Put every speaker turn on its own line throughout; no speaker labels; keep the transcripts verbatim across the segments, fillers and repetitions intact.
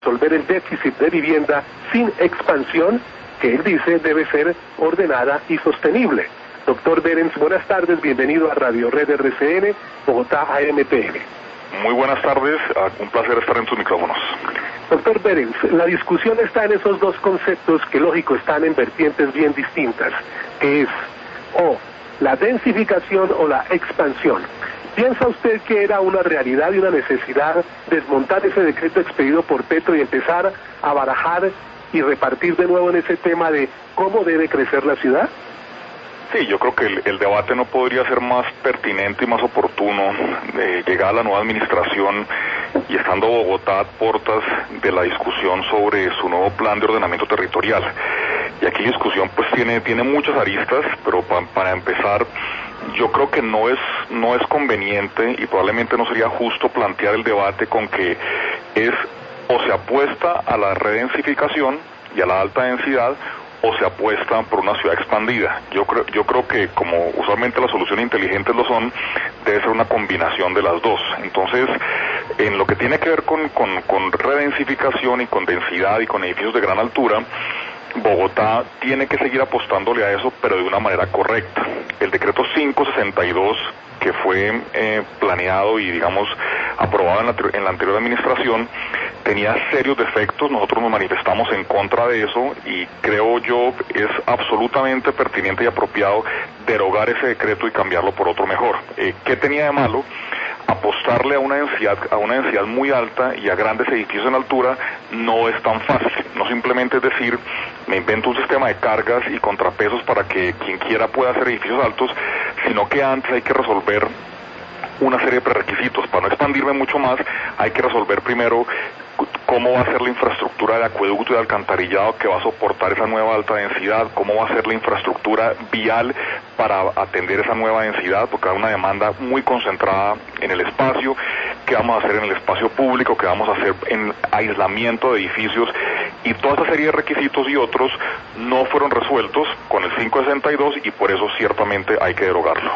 resolver el déficit de vivienda sin expansión, que él dice debe ser ordenada y sostenible. Doctor Berens, buenas tardes, bienvenido a Radio Red R C N, Bogotá A M P N.
Muy buenas tardes, un placer estar en tus micrófonos.
Doctor Berens, la discusión está en esos dos conceptos que, lógico, están en vertientes bien distintas, que es o la densificación o la expansión. ¿Piensa usted que era una realidad y una necesidad desmontar ese decreto expedido por Petro y empezar a barajar y repartir de nuevo en ese tema de cómo debe crecer la ciudad?
Sí, yo creo que el, el debate no podría ser más pertinente y más oportuno de llegar a la nueva administración y estando Bogotá a puertas de la discusión sobre su nuevo plan de ordenamiento territorial. Y aquí la discusión pues tiene, tiene muchas aristas, pero pa, para empezar, yo creo que no es, no es conveniente y probablemente no sería justo plantear el debate con que es o se apuesta a la redensificación y a la alta densidad, o se apuesta por una ciudad expandida. Yo creo, yo creo que como usualmente las soluciones inteligentes lo son, debe ser una combinación de las dos. Entonces, en lo que tiene que ver con, con, con redensificación y con densidad y con edificios de gran altura, Bogotá tiene que seguir apostándole a eso, pero de una manera correcta. El decreto quinientos sesenta y dos, que fue eh, planeado y, digamos, aprobado en la, en la anterior administración, tenía serios defectos. Nosotros nos manifestamos en contra de eso y creo yo es absolutamente pertinente y apropiado derogar ese decreto y cambiarlo por otro mejor. Eh, ¿Qué tenía de malo? Apostarle a una densidad, a una densidad muy alta y a grandes edificios en altura no es tan fácil. No simplemente es decir, me invento un sistema de cargas y contrapesos para que quien quiera pueda hacer edificios altos, sino que antes hay que resolver una serie de prerequisitos. Para no expandirme mucho más, hay que resolver primero cómo va a ser la infraestructura de acueducto y de alcantarillado que va a soportar esa nueva alta densidad, cómo va a ser la infraestructura vial para atender esa nueva densidad, porque hay una demanda muy concentrada en el espacio, qué vamos a hacer en el espacio público, qué vamos a hacer en aislamiento de edificios, y toda esa serie de requisitos y otros no fueron resueltos con el quinientos sesenta y dos y por eso ciertamente hay que derogarlo.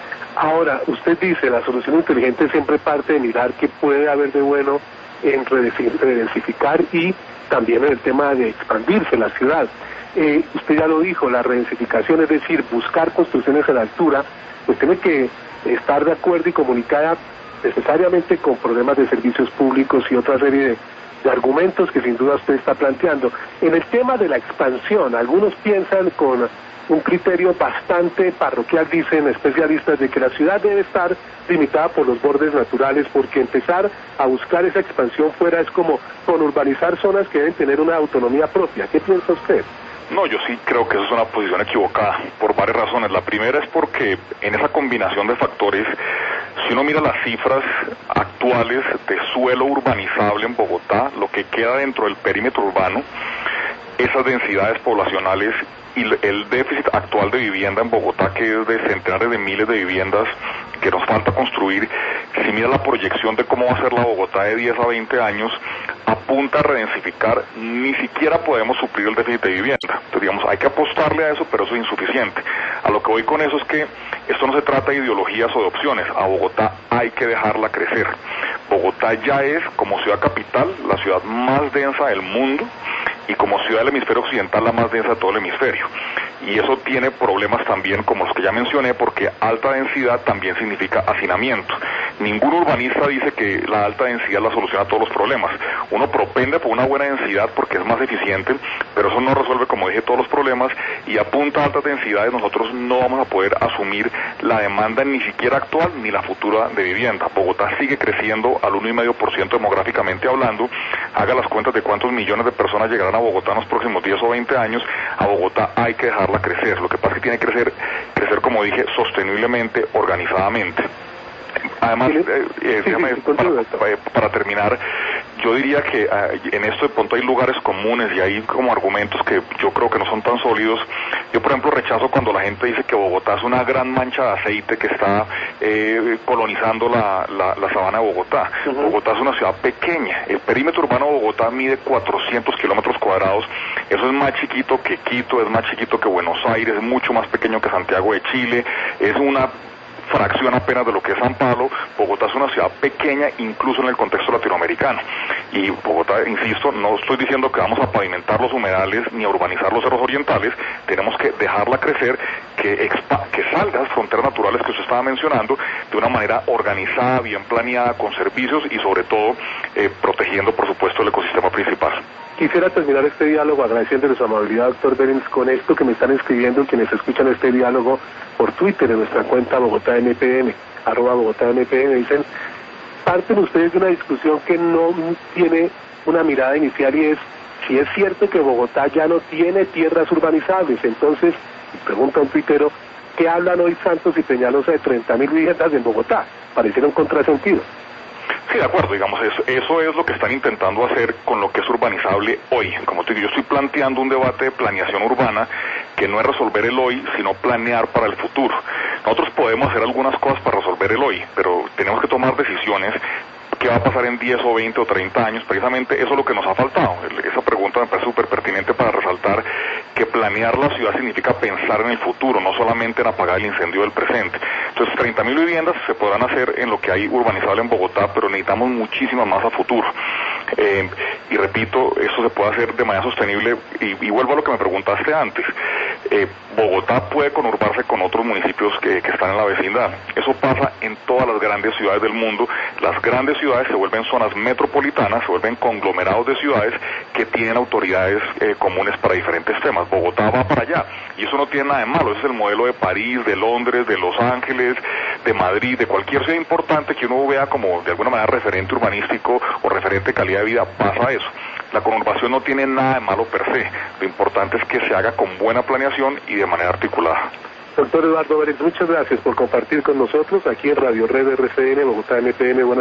Ahora, usted dice, la solución inteligente siempre parte de mirar qué puede haber de bueno en redensificar y también en el tema de expandirse la ciudad. Eh, usted ya lo dijo, la redensificación, es decir, buscar construcciones a la altura, pues tiene que estar de acuerdo y comunicada necesariamente con problemas de servicios públicos y otra serie de, de argumentos que sin duda usted está planteando. En el tema de la expansión, algunos piensan con un criterio bastante parroquial, dicen especialistas, de que la ciudad debe estar limitada por los bordes naturales, porque empezar a buscar esa expansión fuera es como conurbanizar zonas que deben tener una autonomía propia. ¿Qué piensa usted?
No, yo sí creo que eso es una posición equivocada, por varias razones. La primera es porque en esa combinación de factores, si uno mira las cifras actuales de suelo urbanizable en Bogotá, lo que queda dentro del perímetro urbano, esas densidades poblacionales y el déficit actual de vivienda en Bogotá, que es de centenares de miles de viviendas que nos falta construir, si mira la proyección de cómo va a ser la Bogotá de diez a veinte años, apunta a redensificar, ni siquiera podemos suplir el déficit de vivienda. Entonces, digamos, hay que apostarle a eso, pero eso es insuficiente. A lo que voy con eso es que esto no se trata de ideologías o de opciones. A Bogotá hay que dejarla crecer. Bogotá ya es, como ciudad capital, la ciudad más densa del mundo, y como ciudad del hemisferio occidental la más densa de todo el hemisferio. Y eso tiene problemas también como los que ya mencioné, porque alta densidad también significa hacinamiento. Ningún urbanista dice que la alta densidad la soluciona a todos los problemas. Uno propende por una buena densidad porque es más eficiente, pero eso no resuelve, como dije, todos los problemas, y apunta a altas densidades. Nosotros no vamos a poder asumir la demanda ni siquiera actual ni la futura de vivienda. Bogotá sigue creciendo al uno coma cinco por ciento demográficamente hablando. Haga las cuentas de cuántos millones de personas llegarán a Bogotá en los próximos diez o veinte años. A Bogotá hay que dejarla crecer. Lo que pasa es que tiene que crecer, crecer como dije, sosteniblemente, organizadamente. Además, eh, eh,
sí,
déjame,
sí,
para, para, para terminar, yo diría que eh, en esto de pronto hay lugares comunes y hay como argumentos que yo creo que no son tan sólidos. Yo, por ejemplo, rechazo cuando la gente dice que Bogotá es una gran mancha de aceite que está eh, colonizando la, la, la sabana de Bogotá. Uh-huh. Bogotá es una ciudad pequeña. El perímetro urbano de Bogotá mide cuatrocientos kilómetros cuadrados. Eso es más chiquito que Quito, es más chiquito que Buenos Aires, es mucho más pequeño que Santiago de Chile. Es una fracción apenas de lo que es San Pablo. Bogotá es una ciudad pequeña, incluso en el contexto latinoamericano. Y Bogotá, insisto, no estoy diciendo que vamos a pavimentar los humedales ni a urbanizar los cerros orientales, tenemos que dejarla crecer, que, expa que salga a las fronteras naturales que usted estaba mencionando, de una manera organizada, bien planeada, con servicios y sobre todo eh, protegiendo, por supuesto, el ecosistema principal.
Quisiera terminar este diálogo agradeciéndole su amabilidad, doctor Berens, con esto que me están escribiendo quienes escuchan este diálogo por Twitter, en nuestra cuenta Bogotá M P M, arroba Bogotá M P M. Dicen, parten ustedes de una discusión que no tiene una mirada inicial, y es si es cierto que Bogotá ya no tiene tierras urbanizables. Entonces, pregunta un tuitero, ¿qué hablan hoy Santos y Peñalosa de treinta mil viviendas en Bogotá? Pareciera un contrasentido.
Sí, de acuerdo, digamos, eso, eso es lo que están intentando hacer con lo que es urbanizable hoy. Como te digo, yo estoy planteando un debate de planeación urbana que no es resolver el hoy, sino planear para el futuro. Nosotros podemos hacer algunas cosas para resolver el hoy, pero tenemos que tomar decisiones. ¿Qué va a pasar en diez o veinte o treinta años? Precisamente eso es lo que nos ha faltado. Esa pregunta me parece súper pertinente para resaltar que planear la ciudad significa pensar en el futuro, no solamente en apagar el incendio del presente. Entonces, treinta mil viviendas se podrán hacer en lo que hay urbanizable en Bogotá, pero necesitamos muchísimas más a futuro. Eh, y repito, eso se puede hacer de manera sostenible, y, y vuelvo a lo que me preguntaste antes. Eh, Bogotá puede conurbarse con otros municipios que, que están en la vecindad. Eso pasa en todas las grandes ciudades del mundo. Las grandes ciudades se vuelven zonas metropolitanas, se vuelven conglomerados de ciudades que tienen autoridades eh, comunes para diferentes temas. Bogotá va para allá, y eso no tiene nada de malo. Ese es el modelo de París, de Londres, de Los Ángeles, de Madrid, de cualquier ciudad importante que uno vea como de alguna manera referente urbanístico o referente de calidad de vida. Pasa eso. La conurbación no tiene nada de malo per se. Lo importante es que se haga con buena planeación y de manera articulada.
Doctor Eduardo Berens, muchas gracias por compartir con nosotros aquí en Radio Red R C N, Bogotá M P M.